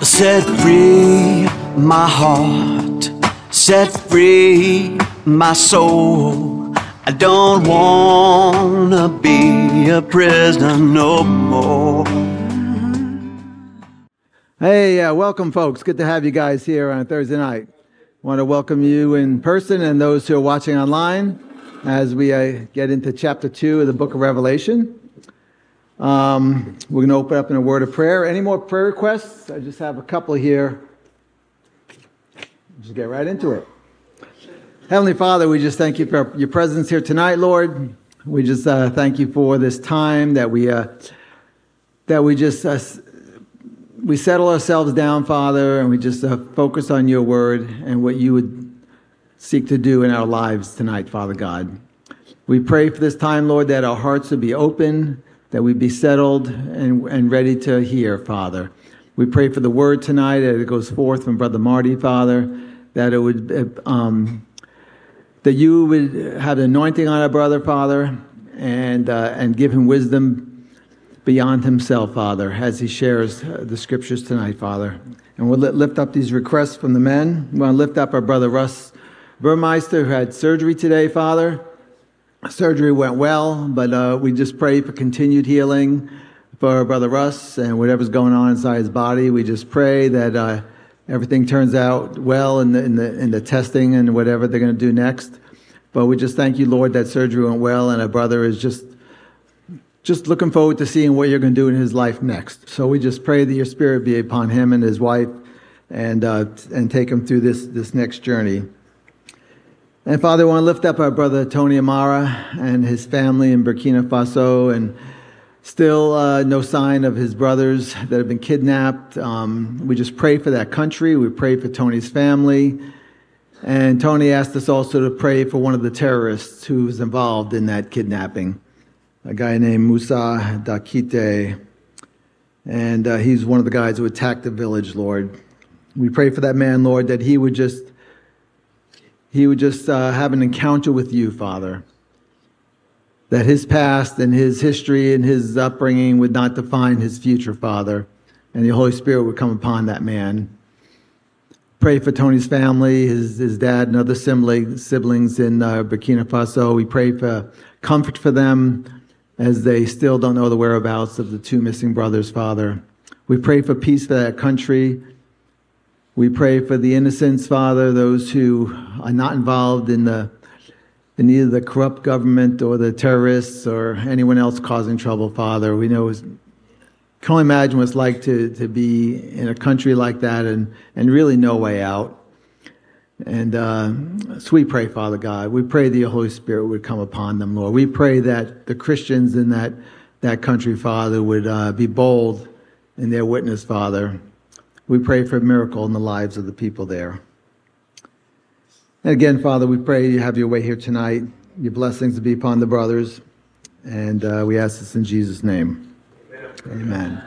Set free my heart, set free my soul. I don't wanna be a prisoner no more. Hey, welcome folks. Good to have you guys here on Thursday night. I want to welcome you in person and those who are watching online as we get into chapter 2 of the book of Revelation. We're going to open up in a word of prayer. Any more prayer requests? I just have a couple here. Just get right into it. Heavenly Father, we just thank you for your presence here tonight, Lord. We just thank you for this time that we settle ourselves down, Father, and we just focus on your word and what you would seek to do in our lives tonight, Father God. We pray for this time, Lord, that our hearts would be open, that we'd be settled and ready to hear, Father. We pray for the word tonight, that it goes forth from Brother Marty, Father, that it would, that you would have the anointing on our brother, Father, and give him wisdom beyond himself, Father, as he shares the scriptures tonight, Father. And we'll lift up these requests from the men. We want to lift up our brother Russ Burmeister, who had surgery today, Father. Surgery went well, but we just pray for continued healing for our brother Russ and whatever's going on inside his body. We just pray that everything turns out well in the testing and whatever they're going to do next. But we just thank you, Lord, that surgery went well, and our brother is just looking forward to seeing what you're going to do in his life next. So we just pray that your spirit be upon him and his wife and take him through this next journey. And Father, I want to lift up our brother Tony Amara and his family in Burkina Faso, and still no sign of his brothers that have been kidnapped. We just pray for that country. We pray for Tony's family. And Tony asked us also to pray for one of the terrorists who was involved in that kidnapping, a guy named Musa Dakite. And he's one of the guys who attacked the village, Lord. We pray for that man, Lord, that he would just have an encounter with you, Father. That his past and his history and his upbringing would not define his future, Father. And the Holy Spirit would come upon that man. Pray for Tony's family, his dad and other siblings in Burkina Faso. We pray for comfort for them as they still don't know the whereabouts of the two missing brothers, Father. We pray for peace for that country. We pray for the innocents, Father, those who are not involved in either the corrupt government or the terrorists or anyone else causing trouble, Father. We know can only imagine what it's like to be in a country like that and really no way out. And so we pray, Father God, we pray that your Holy Spirit would come upon them, Lord. We pray that the Christians in that country, Father, would be bold in their witness, Father. We pray for a miracle in the lives of the people there. And again, Father, we pray you have your way here tonight. Your blessings to be upon the brothers. And we ask this in Jesus' name. Amen.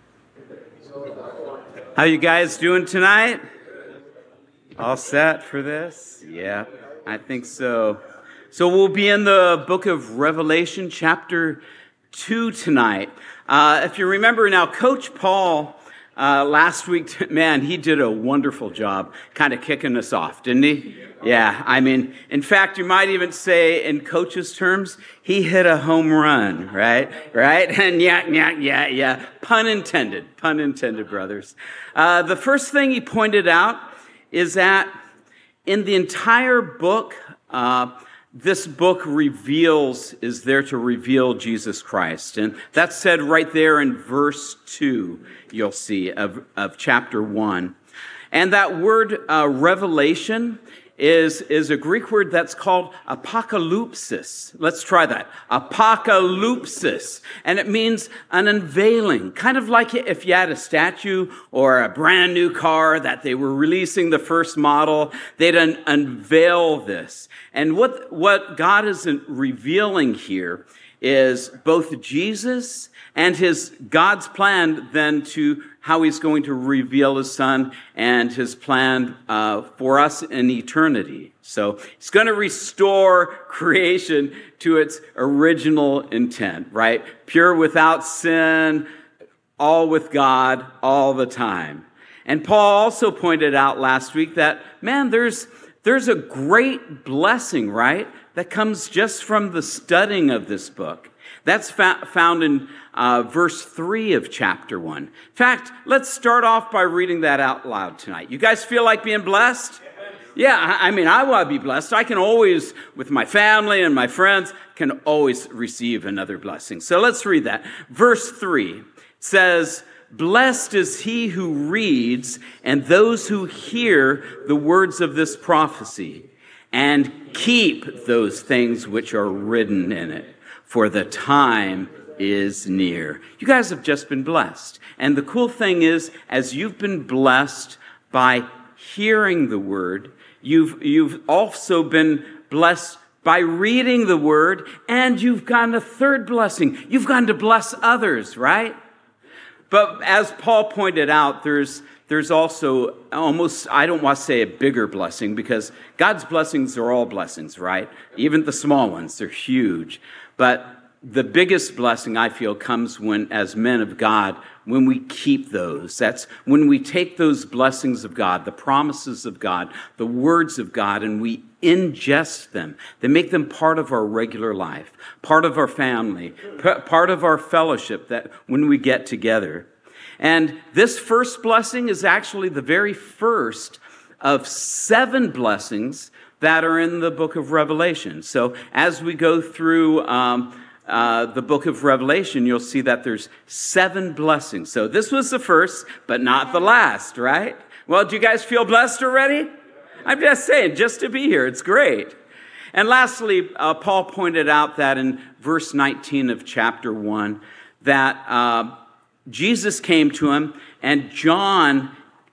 How you guys doing tonight? All set for this? Yeah, I think so. So we'll be in the book of Revelation, chapter 2 tonight. If you remember now, Coach Paul last week, man, he did a wonderful job kind of kicking us off, didn't he? Yeah, I mean, in fact, you might even say in Coach's terms, he hit a home run, right? And yeah. Pun intended, brothers. The first thing he pointed out is that in the entire book, this book is there to reveal Jesus Christ. And that's said right there in verse 2, you'll see, of chapter 1. And that word revelation is a Greek word that's called apocalypsis. Let's try that. Apocalypsis. And it means an unveiling. Kind of like if you had a statue or a brand new car that they were releasing the first model, they'd unveil this. And what God is revealing here is both Jesus and God's plan then to how he's going to reveal his son and his plan for us in eternity. So he's going to restore creation to its original intent, right? Pure without sin, all with God, all the time. And Paul also pointed out last week that, man, there's a great blessing, right, that comes just from the studying of this book. That's found in verse 3 of chapter 1. In fact, let's start off by reading that out loud tonight. You guys feel like being blessed? Yeah, I mean, I want to be blessed. I can always, with my family and my friends, can always receive another blessing. So let's read that. Verse 3 says, "Blessed is he who reads and those who hear the words of this prophecy and keep those things which are written in it, for the time is near." You guys have just been blessed. And the cool thing is, as you've been blessed by hearing the word, you've also been blessed by reading the word, and you've gotten a third blessing. You've gotten to bless others, right? But as Paul pointed out, there's also almost, I don't want to say a bigger blessing, because God's blessings are all blessings, right? Even the small ones, they're huge. But the biggest blessing, I feel, comes when, as men of God, when we keep those. That's when we take those blessings of God, the promises of God, the words of God, and we ingest them. They make them part of our regular life, part of our family, part of our fellowship, that when we get together. And this first blessing is actually the very first of 7 blessings that are in the book of Revelation. So as we go through the book of Revelation, you'll see that there's 7 blessings. So this was the first, but not the last, right? Well, do you guys feel blessed already? I'm just saying, just to be here, it's great. And lastly, Paul pointed out that in verse 19 of chapter 1, that Jesus came to him, and John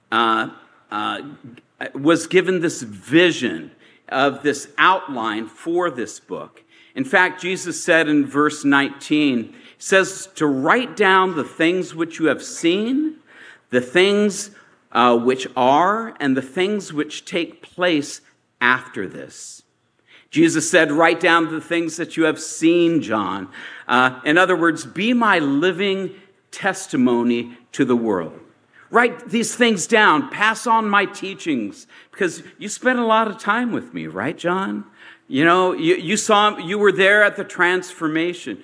was given this vision of this outline for this book. In fact, Jesus said in verse 19, he says to write down the things which you have seen, the things which are, and the things which take place after this. Jesus said, write down the things that you have seen, John. In other words, be my living testimony to the world. Write these things down. Pass on my teachings, because you spent a lot of time with me, right, John? You know, you were there at the transfiguration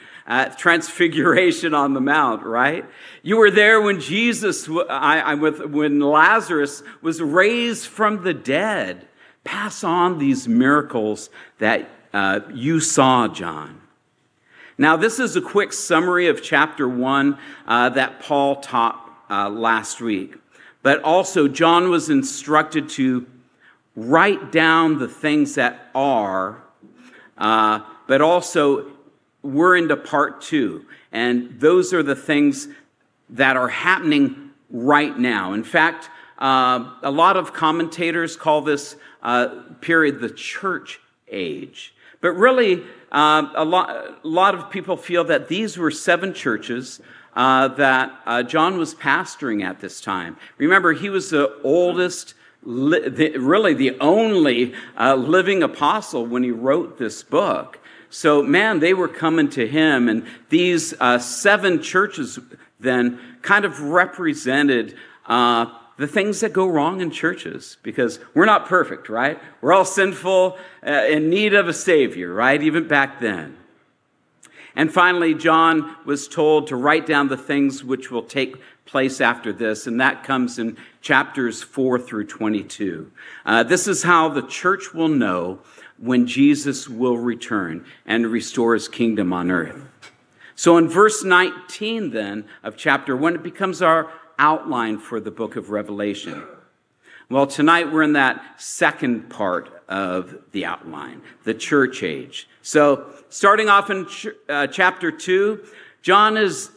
on the Mount, right? You were there when when Lazarus was raised from the dead. Pass on these miracles that you saw, John. Now, this is a quick summary of chapter 1 that Paul taught last week. But also, John was instructed to write down the things that are, but also we're into part 2. And those are the things that are happening right now. In fact, a lot of commentators call this period the church age. But really, a lot of people feel that these were 7 churches that John was pastoring at this time. Remember, he was the oldest, really the only living apostle when he wrote this book. So, man, they were coming to him, and these 7 churches then kind of represented the things that go wrong in churches, because we're not perfect, right? We're all sinful, in need of a Savior, right? Even back then. And finally, John was told to write down the things which will take place after this, and that comes in chapters 4 through 22. This is how the church will know when Jesus will return and restore his kingdom on earth. So in verse 19 then of chapter 1, it becomes our outline for the book of Revelation. Well, tonight we're in that second part of the outline, the church age. So starting off in chapter 2, John is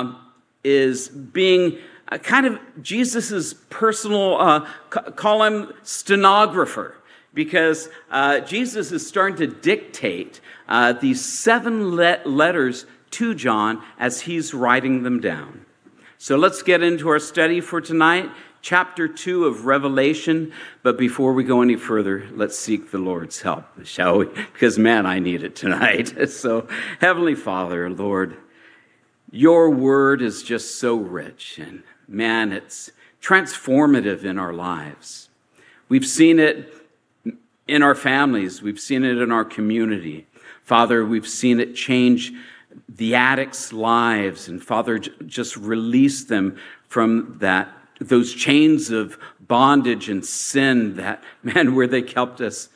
being kind of Jesus's personal, call him stenographer, because Jesus is starting to dictate these 7 letters to John as he's writing them down. So let's get into our study for tonight, chapter 2 of Revelation. But before we go any further, let's seek the Lord's help, shall we? Because, man, I need it tonight. So, Heavenly Father, Lord, your word is just so rich. And, man, it's transformative in our lives. We've seen it in our families. We've seen it in our community. Father, we've seen it change the addicts' lives. And Father, just release them from those chains of bondage and sin that, man, where they held us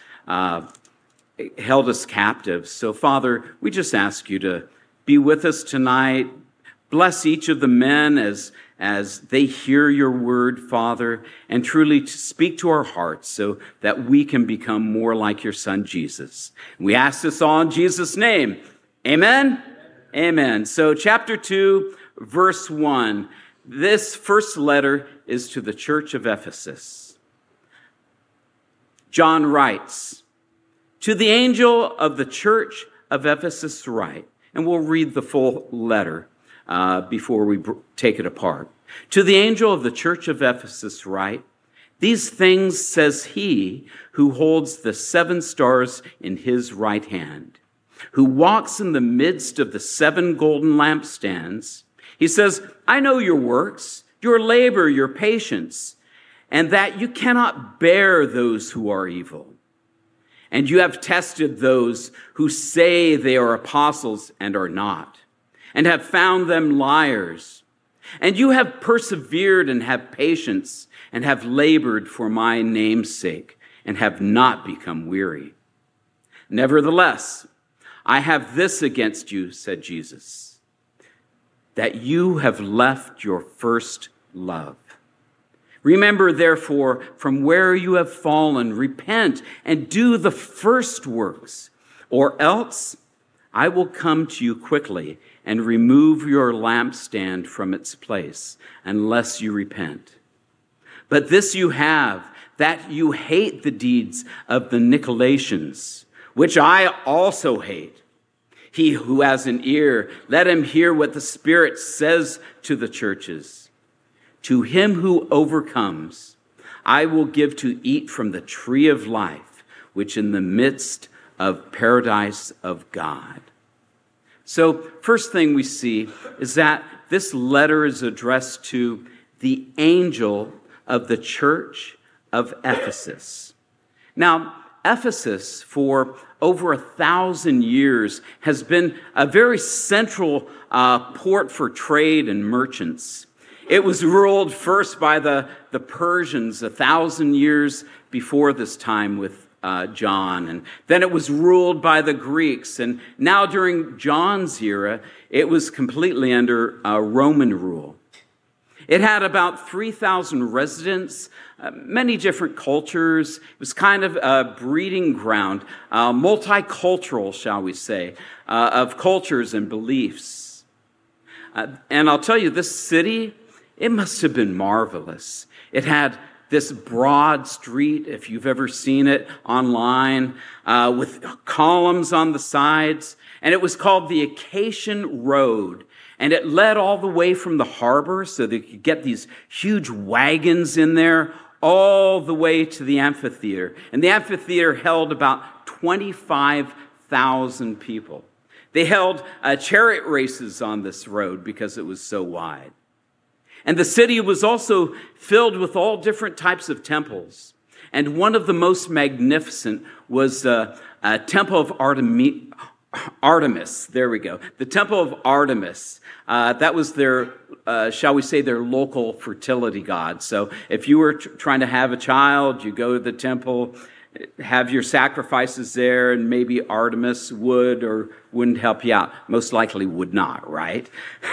captive. So Father, we just ask you to be with us tonight. Bless each of the men as they hear your word, Father, and truly to speak to our hearts so that we can become more like your Son, Jesus. We ask this all in Jesus' name. Amen? Amen. So chapter 2, verse 1. This first letter is to the church of Ephesus. John writes, "To the angel of the church of Ephesus write," and we'll read the full letter before we take it apart. "To the angel of the church of Ephesus write, these things says he who holds the 7 stars in his right hand, who walks in the midst of the 7 golden lampstands. He says, I know your works, your labor, your patience, and that you cannot bear those who are evil. And you have tested those who say they are apostles and are not, and have found them liars. And you have persevered and have patience and have labored for my name's sake and have not become weary. Nevertheless, I have this against you, said Jesus, that you have left your first love. Remember, therefore, from where you have fallen, repent and do the first works, or else I will come to you quickly and remove your lampstand from its place, unless you repent. But this you have, that you hate the deeds of the Nicolaitans, which I also hate. He who has an ear, let him hear what the Spirit says to the churches. To him who overcomes, I will give to eat from the tree of life, which in the midst of paradise of God." So first thing we see is that this letter is addressed to the angel of the church of Ephesus. Now, Ephesus, for over 1,000 years, has been a very central port for trade and merchants. It was ruled first by the Persians 1,000 years before this time with John, and then it was ruled by the Greeks, and now during John's era, it was completely under Roman rule. It had about 3,000 residents, many different cultures. It was kind of a breeding ground, multicultural, shall we say, of cultures and beliefs. And I'll tell you, this city, it must have been marvelous. It had this broad street, if you've ever seen it online, with columns on the sides, and it was called the Acacian Road. And it led all the way from the harbor, so they could get these huge wagons in there, all the way to the amphitheater. And the amphitheater held about 25,000 people. They held chariot races on this road because it was so wide. And the city was also filled with all different types of temples. And one of the most magnificent was a temple of Artemis. There we go. The temple of Artemis. That was their, shall we say, their local fertility god. So if you were trying to have a child, you go to the temple, have your sacrifices there, and maybe Artemis would or wouldn't help you out. Most likely would not, right?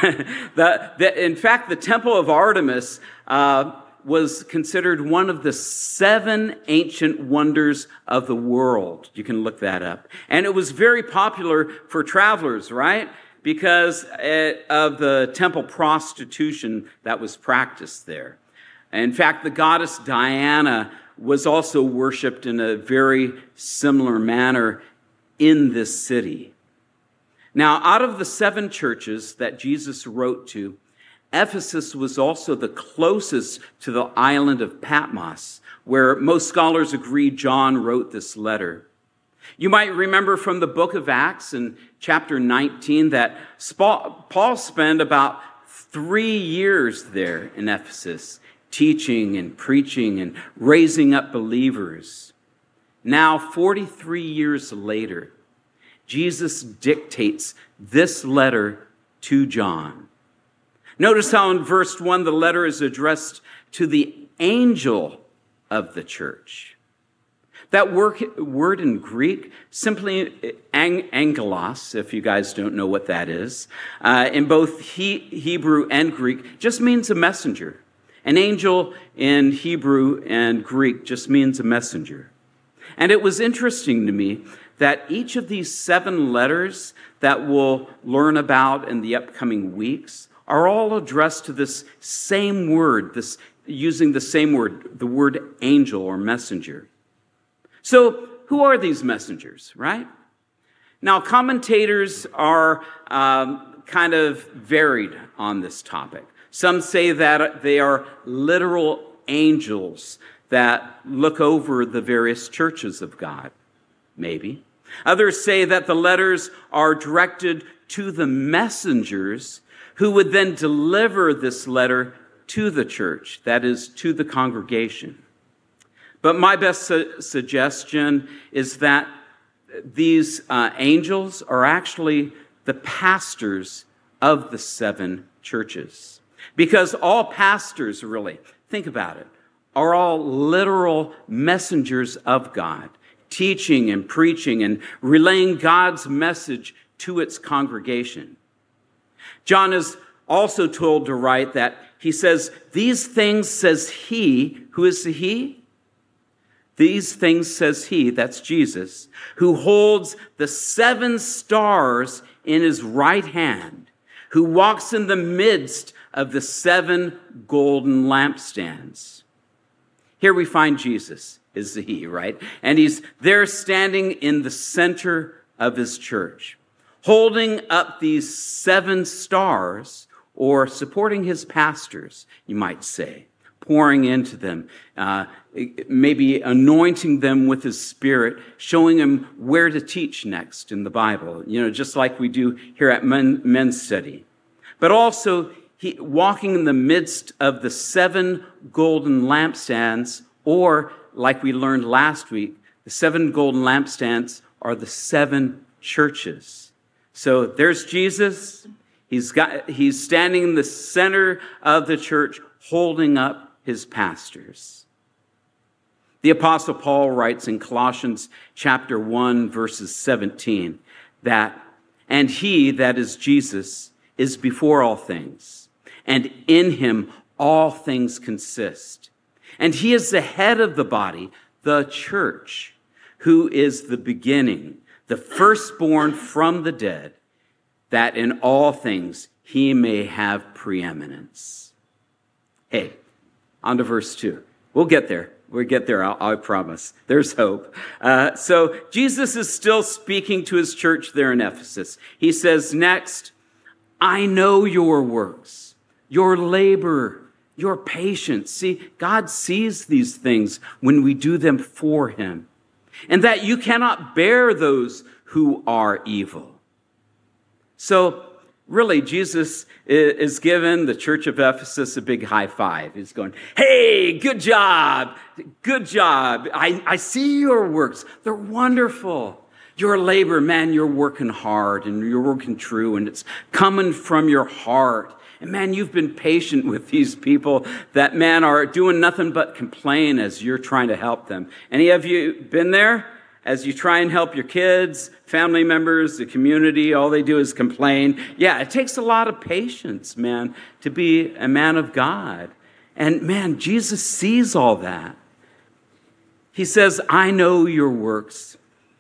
In fact, the temple of Artemis was considered one of the 7 ancient wonders of the world. You can look that up. And it was very popular for travelers, right? Because of the temple prostitution that was practiced there. In fact, the goddess Diana was also worshipped in a very similar manner in this city. Now, out of the 7 churches that Jesus wrote to, Ephesus was also the closest to the island of Patmos, where most scholars agree John wrote this letter. You might remember from the book of Acts in chapter 19 that Paul spent about 3 years there in Ephesus, teaching and preaching and raising up believers. Now, 43 years later, Jesus dictates this letter to John. Notice how in verse 1 the letter is addressed to the angel of the church. That word in Greek, simply angelos, if you guys don't know what that is, in both Hebrew and Greek, just means a messenger. An angel in Hebrew and Greek just means a messenger. And it was interesting to me that each of these 7 letters that we'll learn about in the upcoming weeks are all addressed to this same word, using the same word, the word angel or messenger. So, who are these messengers, right? Now, commentators are kind of varied on this topic. Some say that they are literal angels that look over the various churches of God, maybe. Others say that the letters are directed to the messengers who would then deliver this letter to the church, that is, to the congregation. But my best suggestion is that these angels are actually the pastors of the 7 churches. Because all pastors, really, think about it, are all literal messengers of God, teaching and preaching and relaying God's message to its congregation. John is also told to write that he says, these things says he, who is the he? These things says he, that's Jesus, who holds the 7 stars in his right hand, who walks in the midst of the 7 golden lampstands. Here we find Jesus is the he, right? And he's there standing in the center of his church, holding up these 7 stars, or supporting his pastors, you might say, pouring into them, maybe anointing them with his Spirit, showing them where to teach next in the Bible, just like we do here at men's study. But also, he walking in the midst of the 7 golden lampstands, or like we learned last week, the 7 golden lampstands are the 7 churches. So there's Jesus. He's standing in the center of the church, holding up his pastors. The Apostle Paul writes in Colossians chapter 1, verses 17, that, and he, that is Jesus, is before all things, and in him all things consist. And he is the head of the body, the church, who is the beginning, the firstborn from the dead, that in all things he may have preeminence. Hey, on to verse 2. We'll get there. We'll get there, I promise. There's hope. So Jesus is still speaking to his church there in Ephesus. He says next, I know your works, your labor, your patience. See, God sees these things when we do them for him, and that you cannot bear those who are evil. So really, Jesus is giving the church of Ephesus a big high five. He's going, hey, good job. Good job. I see your works. They're wonderful. Your labor, man, you're working hard and you're working true, and it's coming from your heart. And man, you've been patient with these people that, man, are doing nothing but complain as you're trying to help them. Any of you been there? As you try and help your kids, family members, the community, all they do is complain. Yeah, it takes a lot of patience, man, to be a man of God. And man, Jesus sees all that. He says, I know your works.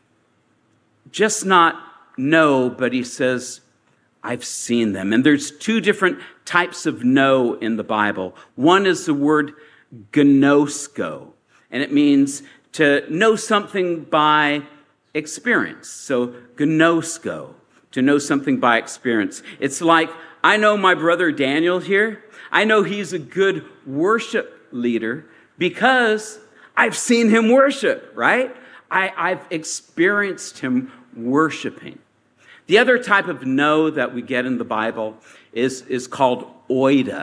Just not know, but he says, I've seen them. And there's 2 different types of know in the Bible. One is the word gnosko, and it means to know something by experience. So gnosko, to know something by experience. It's like, I know my brother Daniel here. I know he's a good worship leader because I've seen him worship, right? I've experienced him worshiping. The other type of know that we get in the Bible is called oida.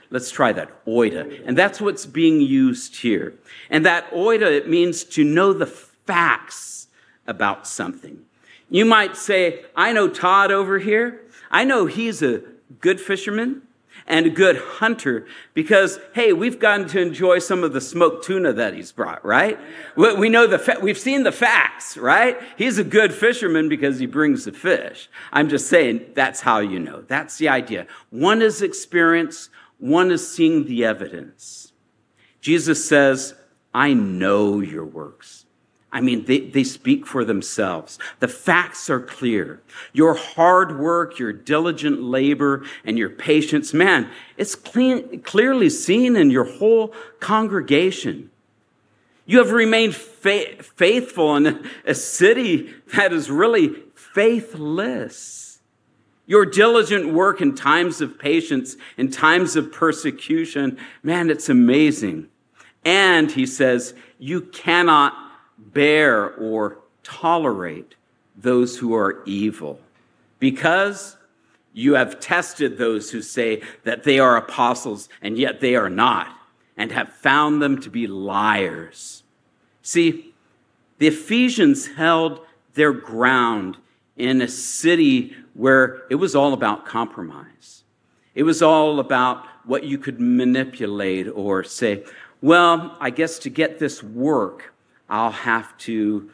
Let's try that, oida. And that's what's being used here. And that oida, it means to know the facts about something. You might say, I know Todd over here. I know he's a good fisherman and a good hunter because, hey, we've gotten to enjoy some of the smoked tuna that he's brought, right? We know we've seen the facts, right? He's a good fisherman because he brings the fish. I'm just saying that's how you know. That's the idea. One is experience, one is seeing the evidence. Jesus says, I know your works. I mean, they speak for themselves. The facts are clear. Your hard work, your diligent labor, and your patience, man, it's clearly seen in your whole congregation. You have remained faithful in a city that is really faithless. Your diligent work in times of patience, in times of persecution, man, it's amazing. And he says, you cannot bear or tolerate those who are evil, because you have tested those who say that they are apostles and yet they are not, and have found them to be liars. See, the Ephesians held their ground in a city where it was all about compromise. It was all about what you could manipulate or say, well, I guess to get this work, I'll have to,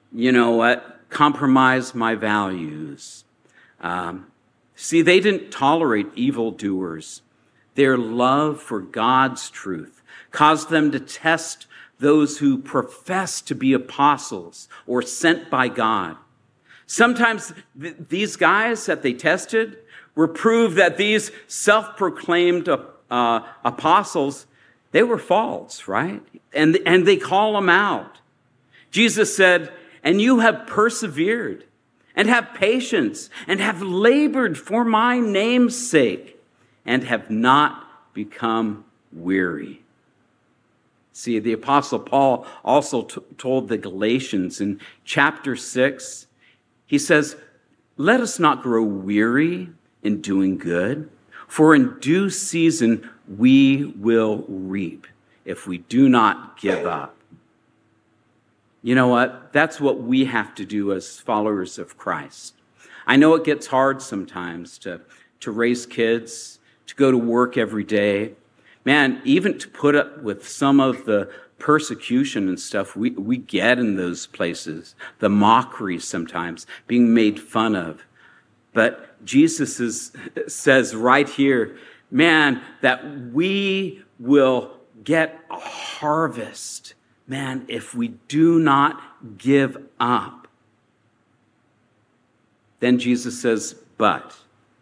compromise my values. See, they didn't tolerate evildoers. Their love for God's truth caused them to test those who profess to be apostles or sent by God. Sometimes these guys that they tested were proof that these self-proclaimed apostles, they were false, right? And they call them out. Jesus said, and you have persevered and have patience and have labored for my name's sake and have not become weary. See, the Apostle Paul also told the Galatians in chapter 6, he says, let us not grow weary in doing good, for in due season we will reap if we do not give up. You know what? That's what we have to do as followers of Christ. I know it gets hard sometimes to raise kids, to go to work every day. Man, even to put up with some of the persecution and stuff we get in those places, the mockery sometimes, being made fun of. But Jesus says right here, man, that we will get a harvest, man, if we do not give up. Then Jesus says, but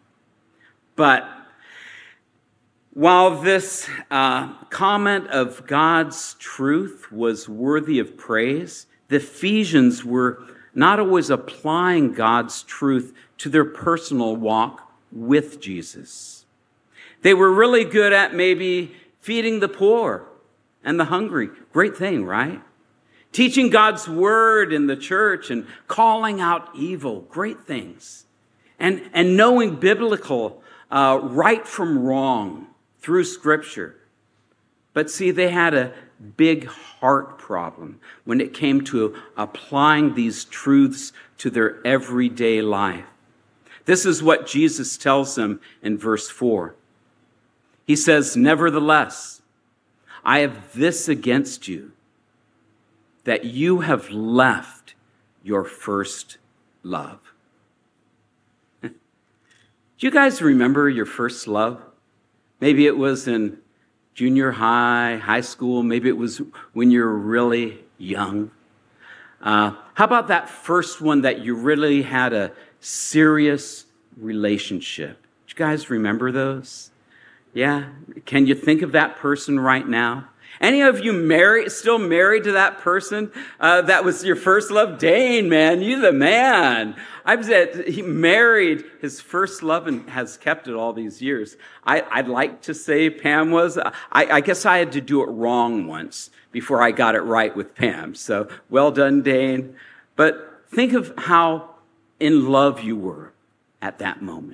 while this comment of God's truth was worthy of praise, the Ephesians were not always applying God's truth to their personal walk with Jesus. They were really good at maybe feeding the poor and the hungry. Great thing, right? Teaching God's word in the church and calling out evil. Great things. And knowing biblical right from wrong through Scripture. But see, they had a big heart problem when it came to applying these truths to their everyday life. This is what Jesus tells them in verse 4. He says, nevertheless, I have this against you, that you have left your first love. Do you guys remember your first love? Maybe it was in junior high, high school. Maybe it was when you were really young. How about that first one that you really had a serious relationship? Do you guys remember those? Yeah? Can you think of that person right now? Any of you still married to that person that was your first love? Dane, man, you the man. I said he married his first love and has kept it all these years. I'd like to say Pam was. I guess I had to do it wrong once before I got it right with Pam. So well done, Dane. But think of how in love you were at that moment.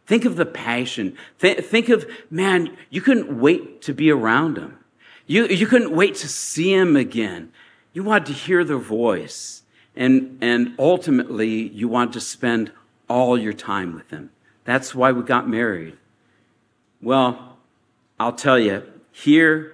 Think of the passion. Think of, man, you couldn't wait to be around them. You couldn't wait to see them again. You wanted to hear their voice. And ultimately, you wanted to spend all your time with them. That's why we got married. Well, I'll tell you, here,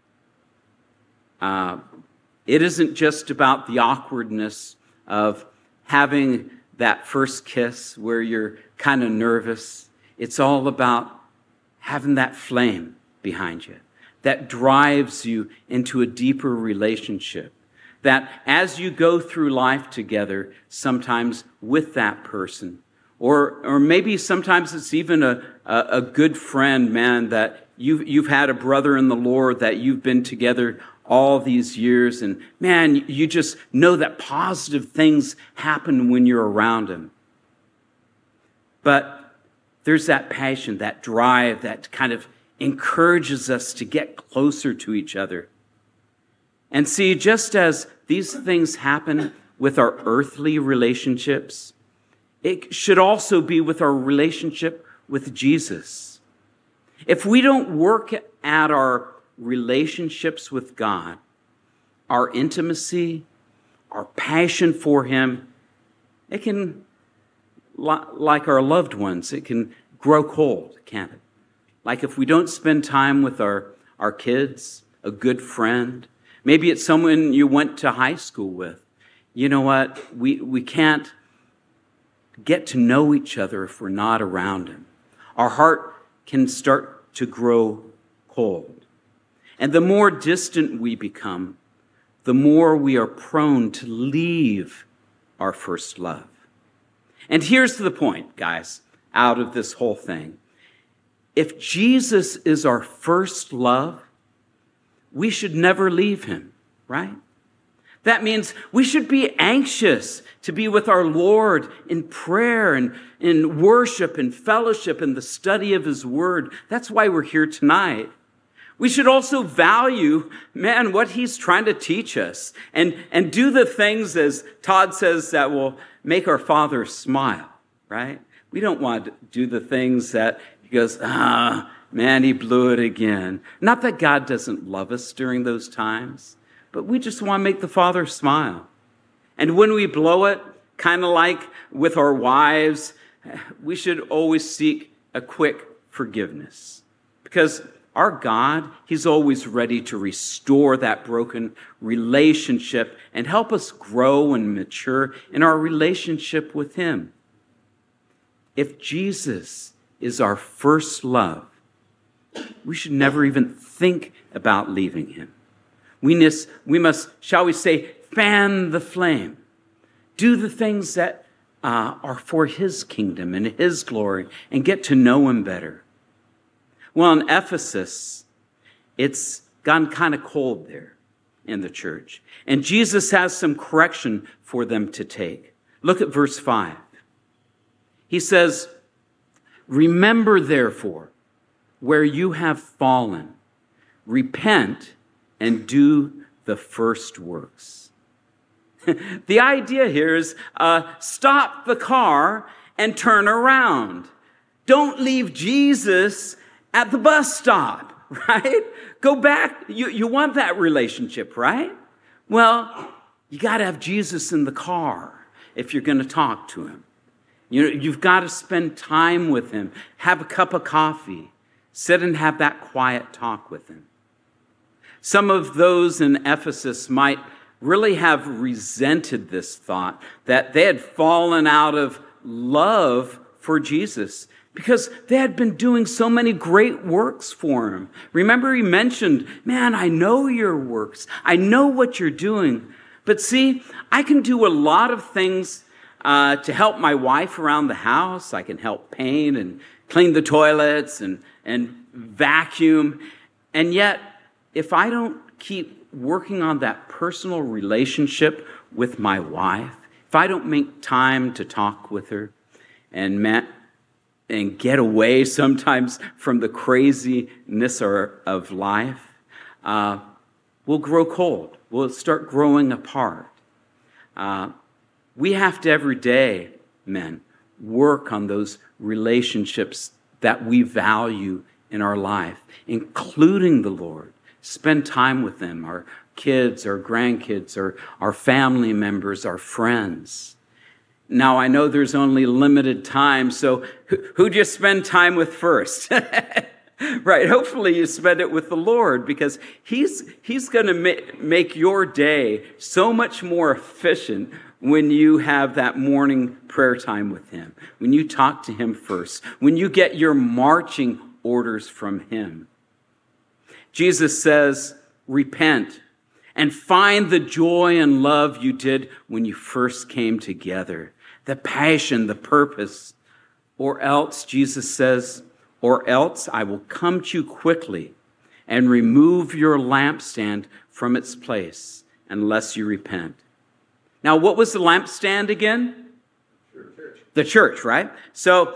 it isn't just about the awkwardness of having that first kiss where you're kind of nervous. It's all about having that flame behind you that drives you into a deeper relationship. That as you go through life together, sometimes with that person, or maybe sometimes it's even a good friend, man, that you've had a brother in the Lord that you've been together all these years, and man, you just know that positive things happen when you're around him. But there's that passion, that drive that kind of encourages us to get closer to each other. And see, just as these things happen with our earthly relationships, it should also be with our relationship with Jesus. If we don't work at our relationships with God, our intimacy, our passion for him, it can, like our loved ones, it can grow cold, can't it? Like if we don't spend time with our kids, a good friend, maybe it's someone you went to high school with. You know what? We can't get to know each other if we're not around him. Our heart can start to grow cold. And the more distant we become, the more we are prone to leave our first love. And here's the point, guys, out of this whole thing. If Jesus is our first love, we should never leave him, right? That means we should be anxious to be with our Lord in prayer and in worship and fellowship and the study of his word. That's why we're here tonight. We should also value, man, what he's trying to teach us and do the things, as Todd says, that will make our Father smile, right? We don't want to do the things that he goes, man, he blew it again. Not that God doesn't love us during those times, but we just want to make the Father smile. And when we blow it, kind of like with our wives, we should always seek a quick forgiveness. Because our God, he's always ready to restore that broken relationship and help us grow and mature in our relationship with him. If Jesus is our first love, we should never even think about leaving him. We must, shall we say, fan the flame. Do the things that are for his kingdom and his glory and get to know him better. Well, in Ephesus, it's gotten kind of cold there in the church. And Jesus has some correction for them to take. Look at verse 5. He says, "Remember, therefore, where you have fallen, repent and do the first works." The idea here is stop the car and turn around. Don't leave Jesus at the bus stop, right? Go back. You want that relationship, right? Well, you got to have Jesus in the car if you're going to talk to him. You've got to spend time with him, have a cup of coffee, sit and have that quiet talk with him. Some of those in Ephesus might really have resented this thought that they had fallen out of love for Jesus because they had been doing so many great works for him. Remember, he mentioned, man, I know your works. I know what you're doing. But see, I can do a lot of things to help my wife around the house. I can help paint and clean the toilets and vacuum. And yet, if I don't keep working on that personal relationship with my wife, if I don't make time to talk with her and get away sometimes from the craziness of life, we'll grow cold. We'll start growing apart. We have to every day, men, work on those relationships that we value in our life, including the Lord. Spend time with them, our kids, our grandkids, our family members, our friends. Now, I know there's only limited time, so who do you spend time with first? Right, hopefully you spend it with the Lord, because He's going to make your day so much more efficient when you have that morning prayer time with Him, when you talk to Him first, when you get your marching orders from Him. Jesus says, repent and find the joy and love you did when you first came together, the passion, the purpose. Or else, Jesus says, or else I will come to you quickly and remove your lampstand from its place unless you repent. Now, what was the lampstand again? The church, right? So,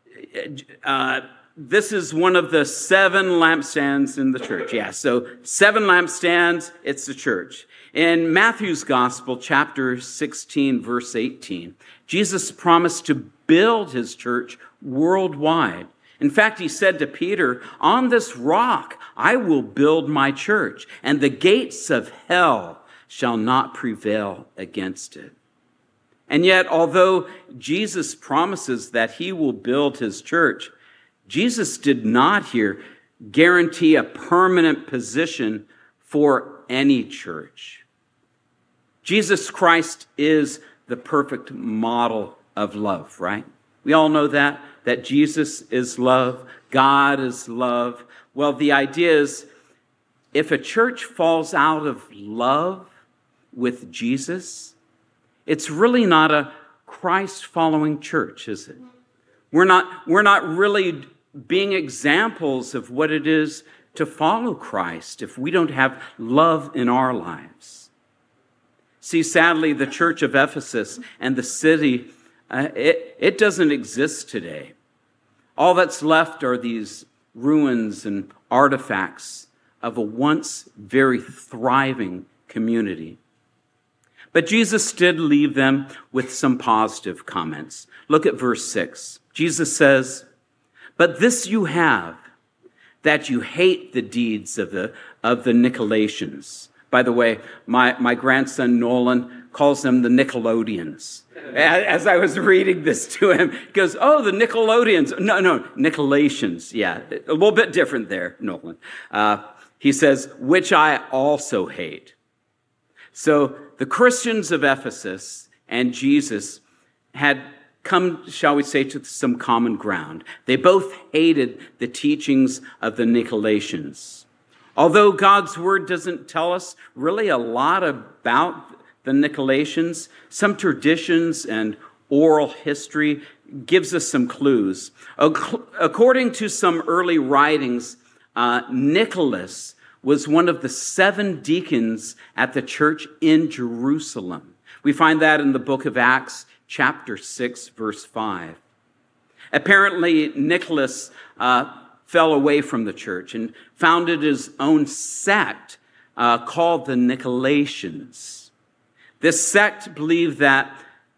this is one of the 7 lampstands in the church. Yeah, so 7 lampstands, it's the church. In Matthew's Gospel, chapter 16, verse 18, Jesus promised to build His church worldwide. In fact, He said to Peter, on this rock I will build my church, and the gates of hell shall not prevail against it. And yet, although Jesus promises that He will build His church, Jesus did not here guarantee a permanent position for any church. Jesus Christ is the perfect model of love, right? We all know that Jesus is love, God is love. Well, the idea is, if a church falls out of love with Jesus, it's really not a Christ-following church, is it? We're not really being examples of what it is to follow Christ if we don't have love in our lives. See, sadly, the church of Ephesus and the city, it doesn't exist today. All that's left are these ruins and artifacts of a once very thriving community. But Jesus did leave them with some positive comments. Look at verse 6. Jesus says, but this you have, that you hate the deeds of the Nicolaitans. By the way, my grandson Nolan calls them the Nickelodeons. As I was reading this to him, he goes, oh, the Nickelodeons. No, Nicolaitans. Yeah, a little bit different there, Nolan. He says, which I also hate. So the Christians of Ephesus and Jesus had come, shall we say, to some common ground. They both hated the teachings of the Nicolaitans. Although God's word doesn't tell us really a lot about the Nicolaitans, some traditions and oral history gives us some clues. According to some early writings, Nicholas was one of the 7 deacons at the church in Jerusalem. We find that in the book of Acts, chapter 6, verse 5. Apparently, Nicholas fell away from the church and founded his own sect called the Nicolaitans. This sect believed that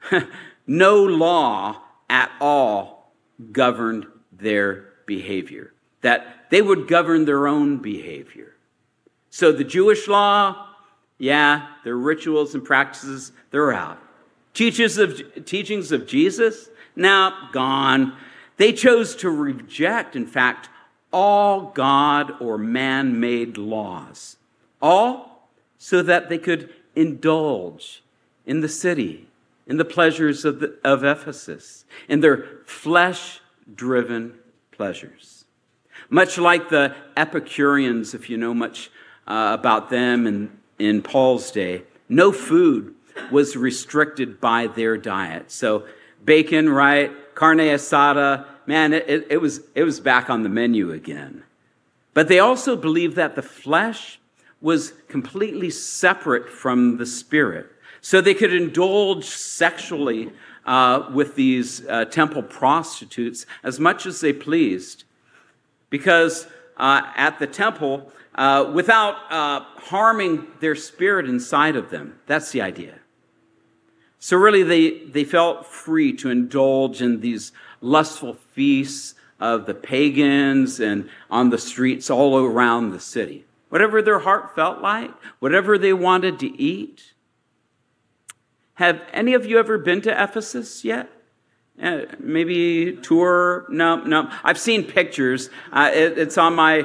no law at all governed their behavior, that they would govern their own behavior. So the Jewish law, yeah, their rituals and practices, they're out. Teachings of Jesus, now gone. They chose to reject, in fact, all God or man-made laws, all so that they could indulge in the city, in the pleasures of Ephesus, in their flesh-driven pleasures. Much like the Epicureans, if you know much about them in Paul's day, no food was restricted by their diet. So bacon, right? Carne asada, man, it was back on the menu again. But they also believed that the flesh was completely separate from the spirit. So they could indulge sexually with these temple prostitutes as much as they pleased. Because at the temple, without harming their spirit inside of them. That's the idea. So really, they felt free to indulge in these lustful feasts of the pagans and on the streets all around the city. Whatever their heart felt like, whatever they wanted to eat. Have any of you ever been to Ephesus yet? Maybe tour? No. I've seen pictures. It's on my...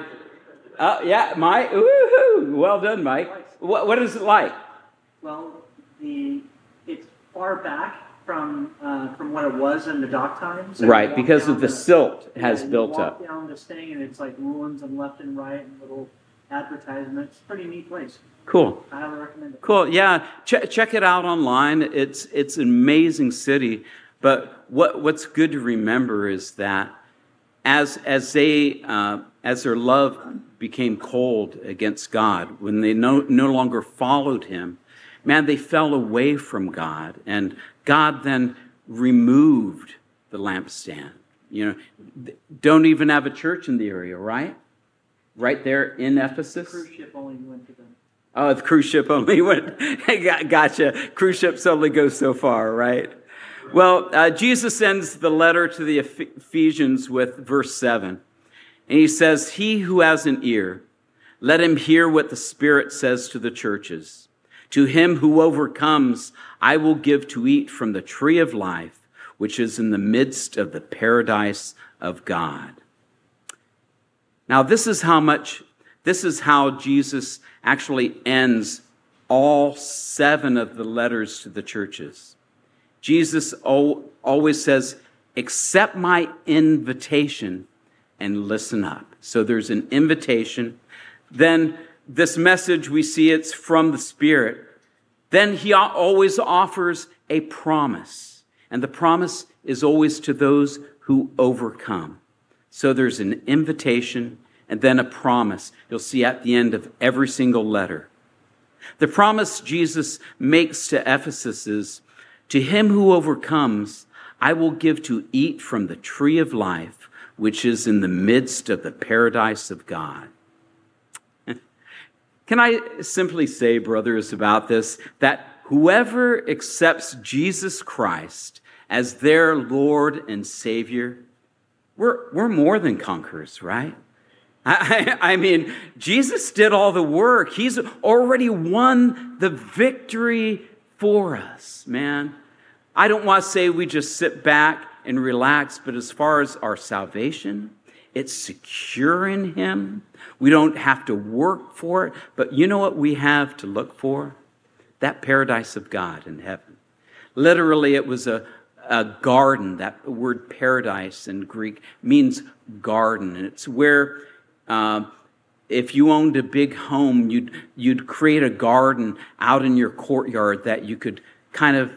Woohoo! Well done, Mike. What is it like? Well, it's far back from what it was in the dock times. Right, because of the silt has built up. You walk down this thing, and it's like ruins and left and right and little advertisements. Pretty neat place. Cool. I highly recommend it. Cool. Yeah, check it out online. It's an amazing city. But what's good to remember is that as their love became cold against God, when they no longer followed Him, man, they fell away from God, and God then removed the lampstand. Don't even have a church in the area, right? Right there in Ephesus. The cruise ship only went to them. Oh, the cruise ship only went. Gotcha. Cruise ships only go so far, right? Well, Jesus ends the letter to the Ephesians with verse 7. And he says, "He who has an ear, let him hear what the Spirit says to the churches. To him who overcomes, I will give to eat from the tree of life, which is in the midst of the paradise of God." Now, this is how Jesus actually ends all 7 of the letters to the churches. Jesus always says, "Accept my invitation and listen up." So there's an invitation. Then this message, we see it's from the Spirit. Then he always offers a promise. And the promise is always to those who overcome. So there's an invitation and then a promise. You'll see at the end of every single letter. The promise Jesus makes to Ephesus is, "To him who overcomes, I will give to eat from the tree of life, which is in the midst of the paradise of God." Can I simply say, brothers, about this, that whoever accepts Jesus Christ as their Lord and Savior, we're more than conquerors, right? I mean, Jesus did all the work. He's already won the victory for us, man. I don't want to say we just sit back and relax, but as far as our salvation, it's secure in Him. We don't have to work for it. But you know what we have to look for? That paradise of God in heaven. Literally, it was a garden. That word paradise in Greek means garden. And it's where, if you owned a big home, you'd create a garden out in your courtyard that you could kind of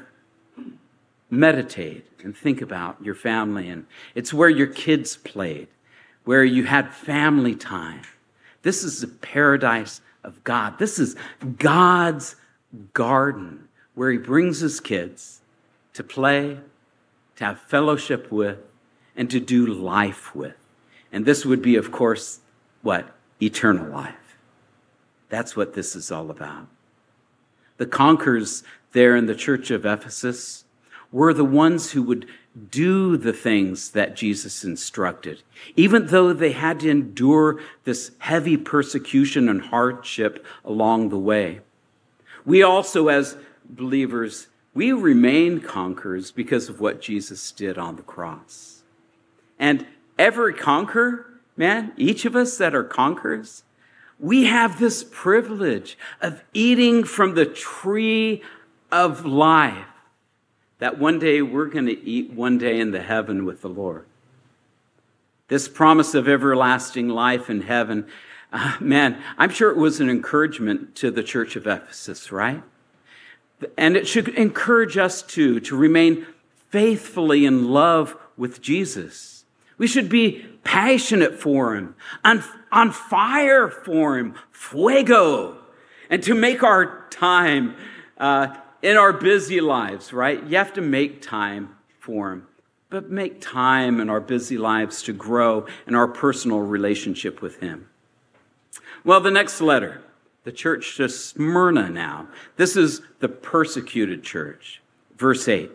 meditate and think about your family. And it's where your kids played, where you had family time. This is the paradise of God. This is God's garden where He brings His kids to play, to have fellowship with, and to do life with. And this would be, of course, what? Eternal life. That's what this is all about. The conquerors there in the church of Ephesus were the ones who would do the things that Jesus instructed, even though they had to endure this heavy persecution and hardship along the way. We also, as believers, we remain conquerors because of what Jesus did on the cross. And every conqueror, man, each of us that are conquerors, we have this privilege of eating from the tree of life that one day we're going to eat one day in the heaven with the Lord. This promise of everlasting life in heaven, man, I'm sure it was an encouragement to the church of Ephesus, right? And it should encourage us too to remain faithfully in love with Jesus. We should be passionate for Him, on fire for Him, fuego, and to make our time in our busy lives, right? You have to make time for Him, but make time in our busy lives to grow in our personal relationship with Him. Well, the next letter, the church to Smyrna now. This is the persecuted church. Verse 8.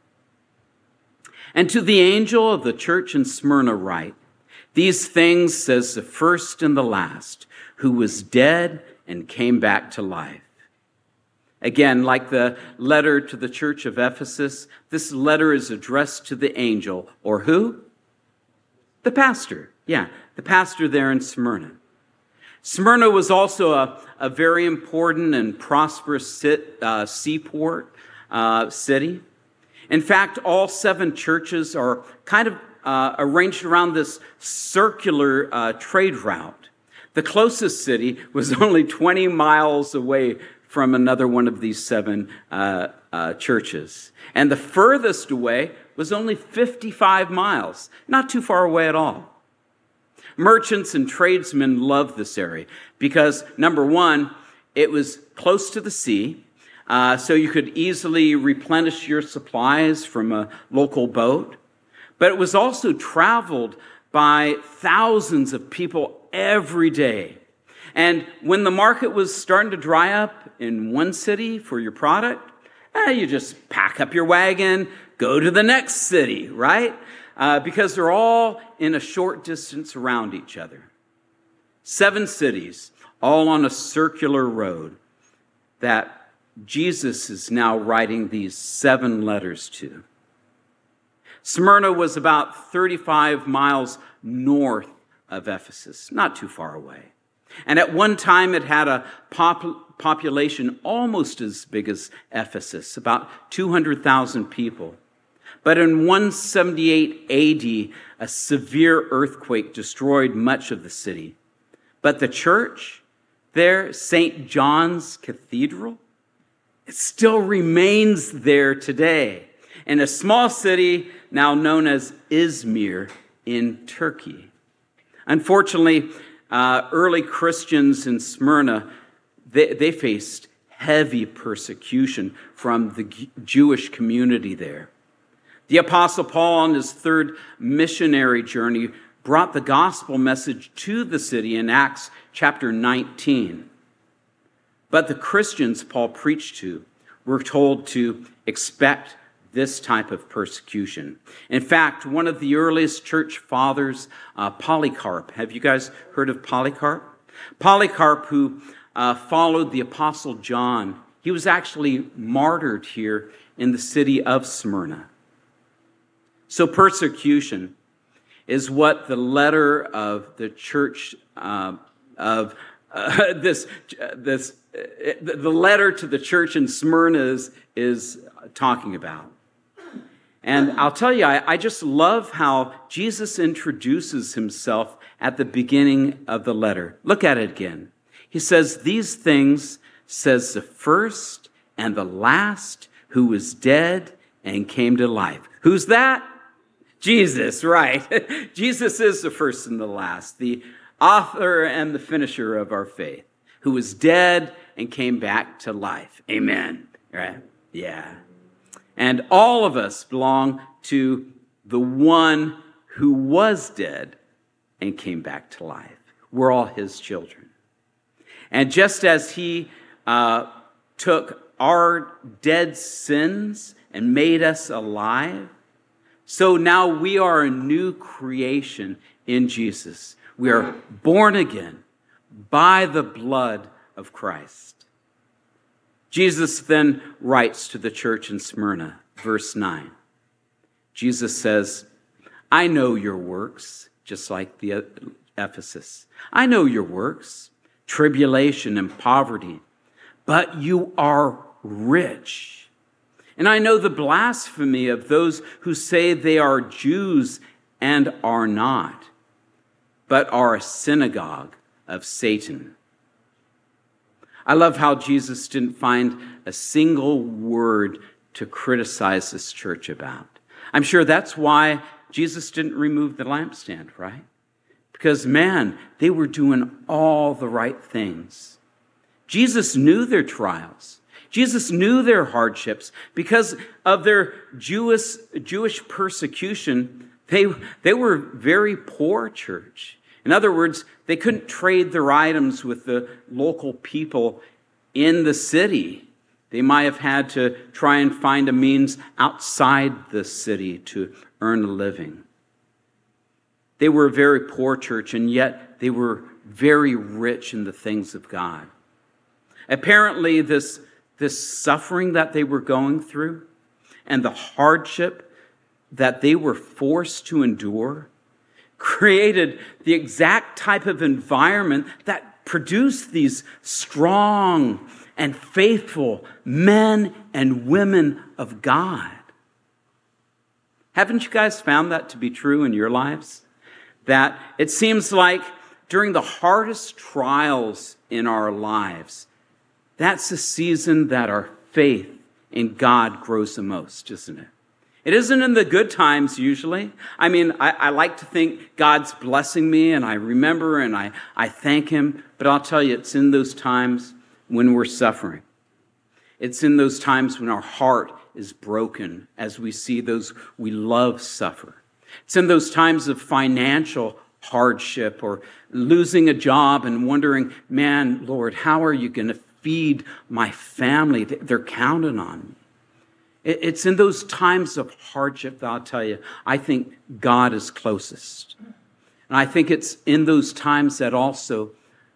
And to the angel of the church in Smyrna write, these things says the first and the last, who was dead and came back to life. Again, like the letter to the church of Ephesus, this letter is addressed to the angel, or who? The pastor. Yeah, the pastor there in Smyrna. Smyrna was also a very important and prosperous seaport city. In fact, all 7 churches are kind of arranged around this circular trade route. The closest city was only 20 miles away from another one of these 7 churches. And the furthest away was only 55 miles, not too far away at all. Merchants and tradesmen loved this area because, number one, it was close to the sea, so you could easily replenish your supplies from a local boat. But it was also traveled by thousands of people every day. And when the market was starting to dry up in one city for your product, you just pack up your wagon, go to the next city, right? Because they're all in a short distance around each other. 7 cities, all on a circular road that Jesus is now writing these 7 letters to. Smyrna was about 35 miles north of Ephesus, not too far away. And at one time, it had a population almost as big as Ephesus, about 200,000 people. But in 178 AD, a severe earthquake destroyed much of the city. But the church there, St. John's Cathedral, it still remains there today in a small city now known as Izmir in Turkey. Unfortunately, early Christians in Smyrna, they faced heavy persecution from the Jewish community there. The Apostle Paul, on his 3rd missionary journey, brought the gospel message to the city in Acts chapter 19. But the Christians Paul preached to were told to expect this type of persecution. In fact, one of the earliest church fathers, Polycarp. Have you guys heard of Polycarp? Polycarp, who followed the Apostle John, he was actually martyred here in the city of Smyrna. So persecution is what the letter of the church the letter to the church in Smyrna is talking about. And I'll tell you, I just love how Jesus introduces himself at the beginning of the letter. Look at it again. He says, these things says the first and the last who was dead and came to life. Who's that? Jesus, right. Jesus is the first and the last, the author and the finisher of our faith, who was dead and came back to life. Amen. Right? Yeah. And all of us belong to the one who was dead and came back to life. We're all his children. And just as he took our dead sins and made us alive, so now we are a new creation in Jesus. We are born again by the blood of Christ. Jesus then writes to the church in Smyrna, verse 9. Jesus says, I know your works, just like the Ephesus. I know your works, tribulation and poverty, but you are rich. And I know the blasphemy of those who say they are Jews and are not, but are a synagogue of Satan. I love how Jesus didn't find a single word to criticize this church about. I'm sure that's why Jesus didn't remove the lampstand, right? Because, man, they were doing all the right things. Jesus knew their trials. Jesus knew their hardships. Because of their Jewish persecution, they were very poor church. In other words, they couldn't trade their items with the local people in the city. They might have had to try and find a means outside the city to earn a living. They were a very poor church, and yet they were very rich in the things of God. Apparently, this suffering that they were going through and the hardship that they were forced to endure created the exact type of environment that produced these strong and faithful men and women of God. Haven't you guys found that to be true in your lives? That it seems like during the hardest trials in our lives, that's the season that our faith in God grows the most, isn't it? It isn't in the good times usually. I mean, I like to think God's blessing me and I remember and I thank Him. But I'll tell you, it's in those times when we're suffering. It's in those times when our heart is broken as we see those we love suffer. It's in those times of financial hardship or losing a job and wondering, man, Lord, how are you going to feed my family? They're counting on me. It's in those times of hardship that I'll tell you, I think God is closest. And I think it's in those times that also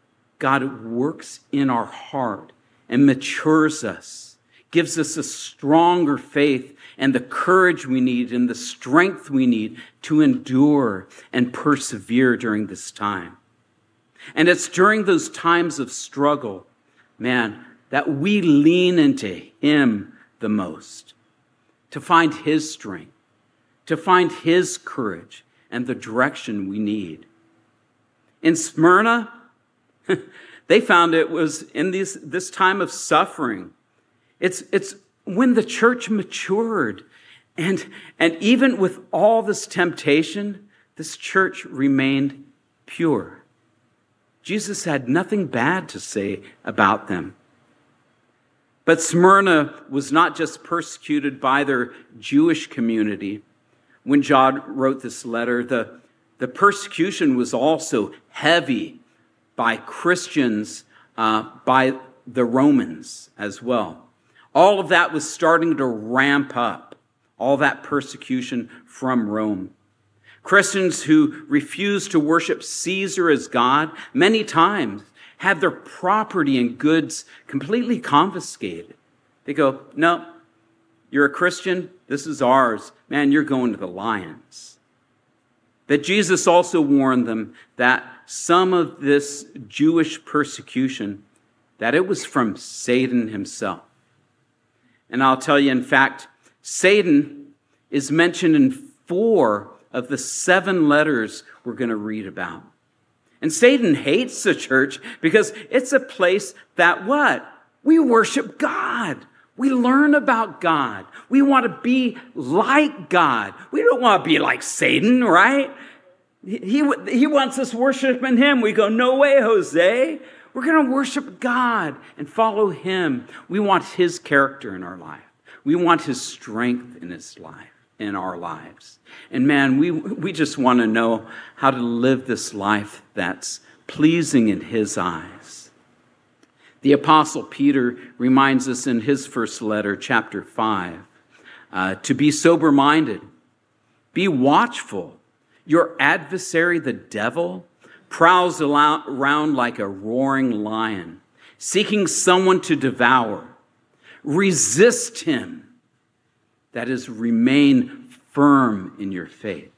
God works in our heart and matures us, gives us a stronger faith and the courage we need and the strength we need to endure and persevere during this time. And it's during those times of struggle, man, that we lean into Him the most, to find His strength, to find His courage and the direction we need. In Smyrna, they found it was in this time of suffering. It's when the church matured. And even with all this temptation, this church remained pure. Jesus had nothing bad to say about them. But Smyrna was not just persecuted by their Jewish community. When John wrote this letter, the persecution was also heavy by Christians, by the Romans as well. All of that was starting to ramp up, all that persecution from Rome. Christians who refused to worship Caesar as God many times had their property and goods completely confiscated. They go, no, you're a Christian, this is ours. Man, you're going to the lions. But Jesus also warned them that some of this Jewish persecution, that it was from Satan himself. And I'll tell you, in fact, Satan is mentioned in 4 of the 7 letters we're going to read about. And Satan hates the church because it's a place that what? We worship God. We learn about God. We want to be like God. We don't want to be like Satan, right? He wants us worshiping Him. We go, no way, Jose. We're going to worship God and follow Him. We want His character in our life. We want His strength in His life, in our lives. And man, we just want to know how to live this life that's pleasing in His eyes. The Apostle Peter reminds us in his first letter, chapter 5, to be sober-minded, be watchful. Your adversary, the devil, prowls around like a roaring lion, seeking someone to devour. Resist him. That is, remain firm in your faith.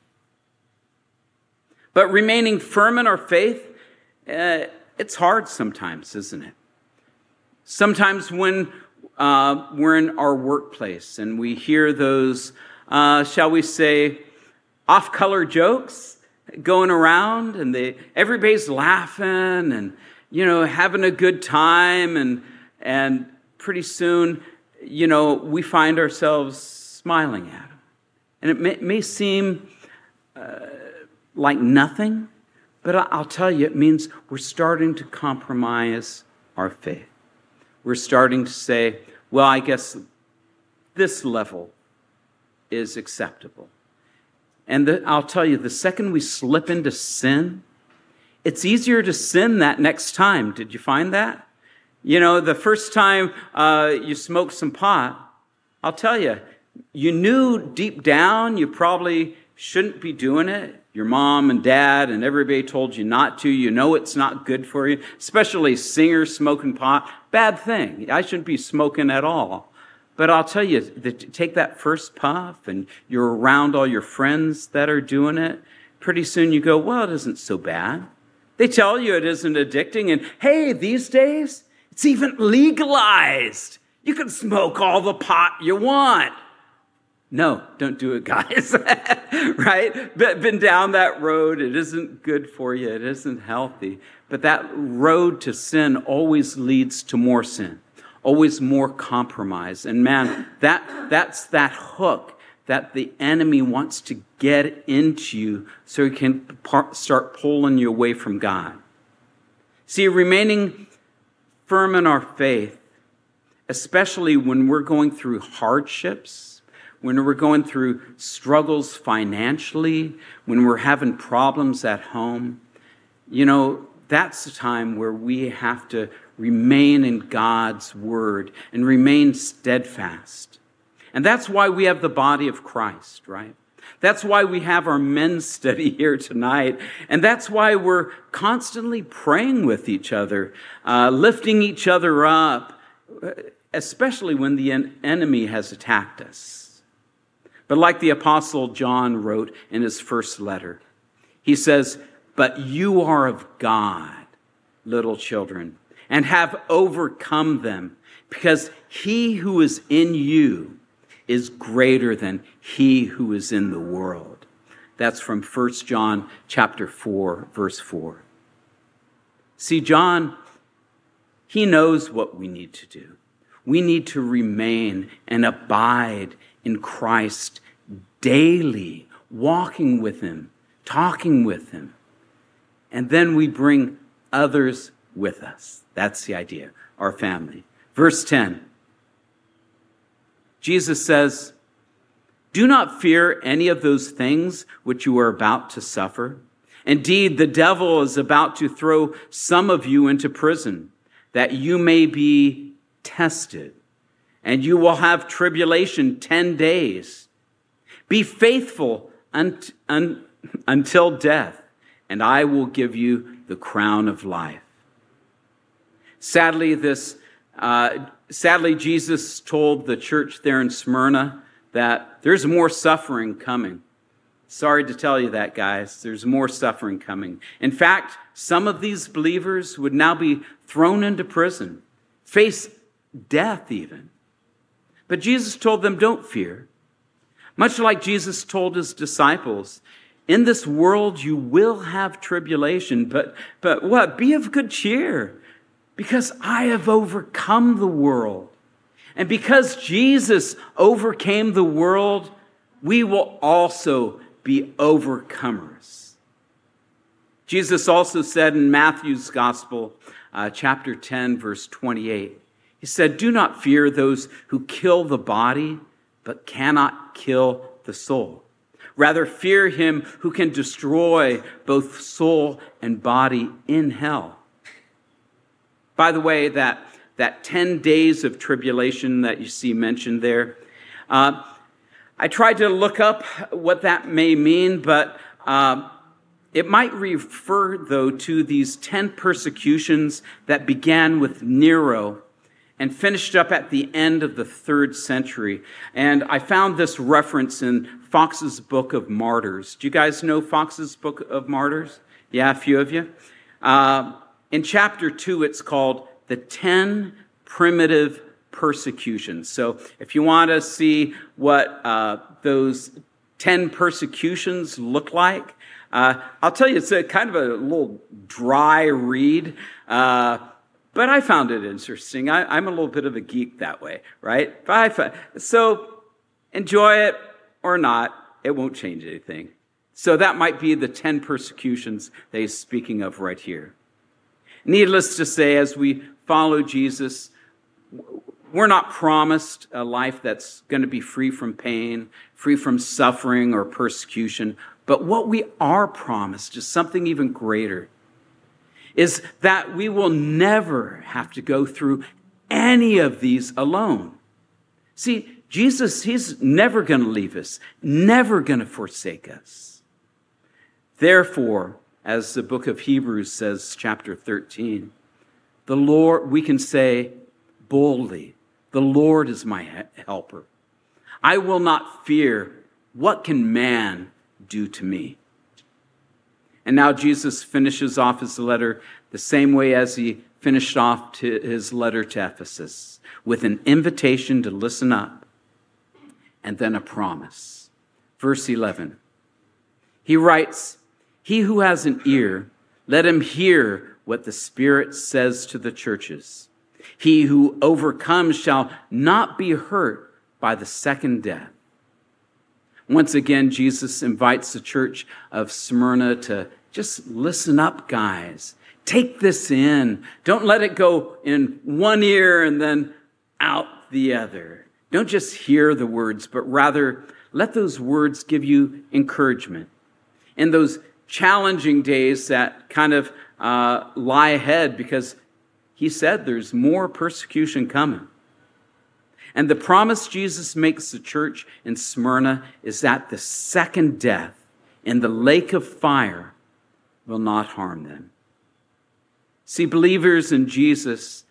But remaining firm in our faith, it's hard sometimes, isn't it? Sometimes when we're in our workplace and we hear those, shall we say, off-color jokes going around, and everybody's laughing and, having a good time, and pretty soon, we find ourselves smiling at them. And it may seem like nothing, but I'll tell you, it means we're starting to compromise our faith. We're starting to say, well, I guess this level is acceptable. And I'll tell you, the second we slip into sin, it's easier to sin that next time. Did you find that? You know, the first time you smoked some pot, I'll tell you, you knew deep down you probably shouldn't be doing it. Your mom and dad and everybody told you not to. You know it's not good for you, especially singers smoking pot. Bad thing. I shouldn't be smoking at all. But I'll tell you, take that first puff and you're around all your friends that are doing it. Pretty soon you go, well, it isn't so bad. They tell you it isn't addicting. And hey, these days, it's even legalized. You can smoke all the pot you want. No, don't do it, guys. Right? Been down that road. It isn't good for you. It isn't healthy. But that road to sin always leads to more sin, always more compromise. And man, that's that hook that the enemy wants to get into you so he can start pulling you away from God. See, remaining firm in our faith, especially when we're going through hardships, when we're going through struggles financially, when we're having problems at home, you know, that's the time where we have to remain in God's word and remain steadfast. And that's why we have the body of Christ, right? That's why we have our men's study here tonight. And that's why we're constantly praying with each other, lifting each other up, especially when the enemy has attacked us. But like the Apostle John wrote in his first letter, he says, "But you are of God, little children, and have overcome them, because he who is in you is greater than he who is in the world." That's from 1 John chapter 4, verse 4. See, John, he knows what we need to do. We need to remain and abide in Christ daily, walking with him, talking with him. And then we bring others with us. That's the idea, our family. Verse 10, Jesus says, "Do not fear any of those things which you are about to suffer. Indeed, the devil is about to throw some of you into prison, that you may be tested. And you will have tribulation 10 days. Be faithful until death, and I will give you the crown of life." Sadly, Jesus told the church there in Smyrna that there's more suffering coming. Sorry to tell you that, guys. There's more suffering coming. In fact, some of these believers would now be thrown into prison, face death even. But Jesus told them, don't fear. Much like Jesus told his disciples, in this world you will have tribulation, but what? Be of good cheer, because I have overcome the world. And because Jesus overcame the world, we will also be overcomers. Jesus also said in Matthew's Gospel, chapter 10, verse 28, he said, "Do not fear those who kill the body, but cannot kill the soul. Rather, fear him who can destroy both soul and body in hell." By the way, that 10 days of tribulation that you see mentioned there, I tried to look up what that may mean, but it might refer, though, to these 10 persecutions that began with Nero and finished up at the end of the 3rd century. And I found this reference in Fox's Book of Martyrs. Do you guys know Fox's Book of Martyrs? Yeah, a few of you. In chapter 2, it's called The 10 Primitive Persecutions. So if you want to see what those 10 persecutions look like, I'll tell you, it's a kind of a little dry read, but I found it interesting. I'm a little bit of a geek that way, right? So enjoy it or not, it won't change anything. So that might be the 10 persecutions that he's speaking of right here. Needless to say, as we follow Jesus, we're not promised a life that's going to be free from pain, free from suffering or persecution. But what we are promised is something even greater. is that we will never have to go through any of these alone. See, Jesus, he's never going to leave us, never going to forsake us. Therefore, as the book of Hebrews says, chapter 13, the Lord, we can say boldly, the Lord is my helper. I will not fear. What can man do to me? And now Jesus finishes off his letter the same way as he finished off his letter to Ephesus, with an invitation to listen up and then a promise. Verse 11, he writes, he who has an ear, let him hear what the Spirit says to the churches. He who overcomes shall not be hurt by the second death. Once again, Jesus invites the church of Smyrna to just listen up, guys. Take this in. Don't let it go in one ear and then out the other. Don't just hear the words, but rather let those words give you encouragement. In those challenging days that kind of lie ahead, because he said there's more persecution coming. And the promise Jesus makes the church in Smyrna is that the second death in the lake of fire will not harm them. See, believers in Jesus,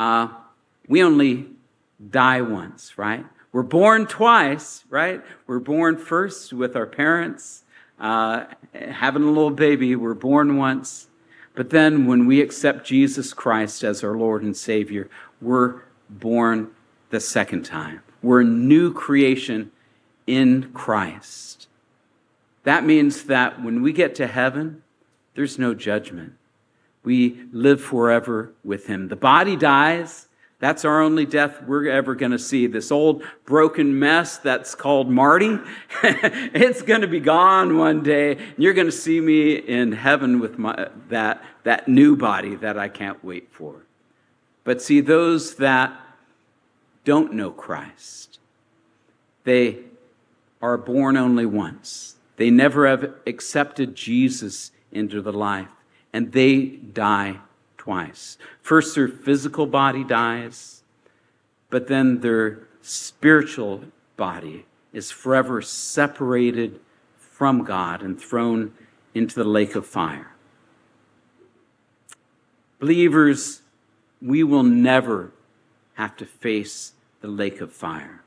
we only die once, right? We're born twice, right? We're born first with our parents, having a little baby. We're born once. But then when we accept Jesus Christ as our Lord and Savior, we're born the second time. We're a new creation in Christ. That means that when we get to heaven, there's no judgment. We live forever with him. The body dies. That's our only death we're ever going to see. This old broken mess that's called Marty, it's going to be gone one day. You're going to see me in heaven with that new body that I can't wait for. But see, those that don't know Christ, they are born only once. They never have accepted Jesus into the life, and they die twice. First, their physical body dies, but then their spiritual body is forever separated from God and thrown into the lake of fire. Believers, we will never have to face the lake of fire.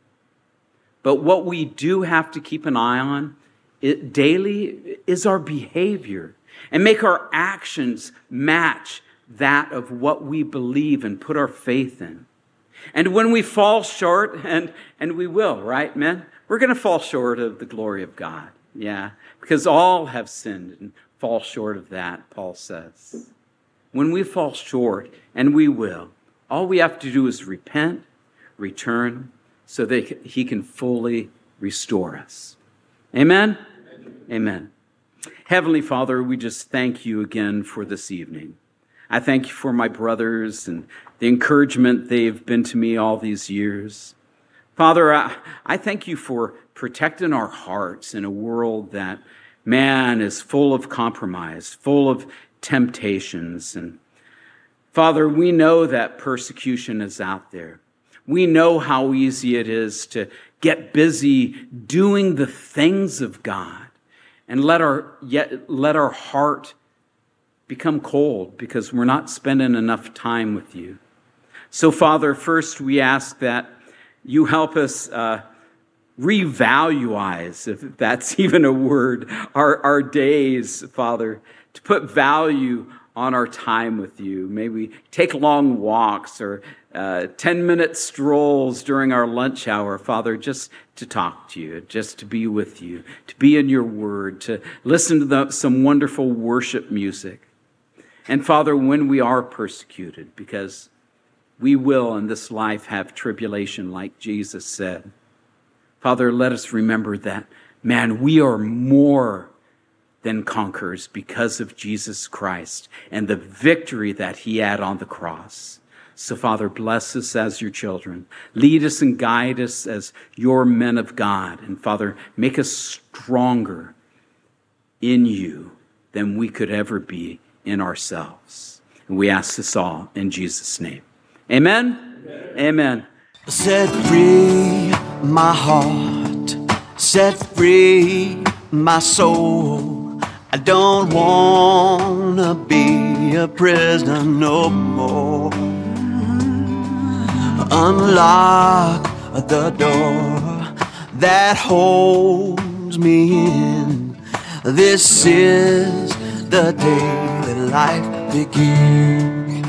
But what we do have to keep an eye on daily is our behavior, and make our actions match that of what we believe and put our faith in. And when we fall short, and we will, right, men? We're going to fall short of the glory of God. Yeah, because all have sinned and fall short of that, Paul says. When we fall short, and we will, all we have to do is repent, return, so that he can fully restore us. Amen? Amen. Heavenly Father, we just thank you again for this evening. I thank you for my brothers and the encouragement they've been to me all these years. Father, I thank you for protecting our hearts in a world that, man, is full of compromise, full of temptations. And Father, we know that persecution is out there. We know how easy it is to get busy doing the things of God and let our heart become cold because we're not spending enough time with you. So, Father, first we ask that you help us revaluize, if that's even a word, our days, Father, to put value on our time with you. May we take long walks or 10-minute strolls during our lunch hour, Father, just to talk to you, just to be with you, to be in your word, to listen to some wonderful worship music. And Father, when we are persecuted, because we will in this life have tribulation, like Jesus said, Father, let us remember that, man, we are more than conquerors because of Jesus Christ and the victory that he had on the cross. So, Father, bless us as your children. Lead us and guide us as your men of God. And, Father, make us stronger in you than we could ever be in ourselves. And we ask this all in Jesus' name. Amen? Amen. Set free my heart, set free my soul. I don't wanna be a prisoner no more. Unlock the door that holds me in. This is the day that life begins.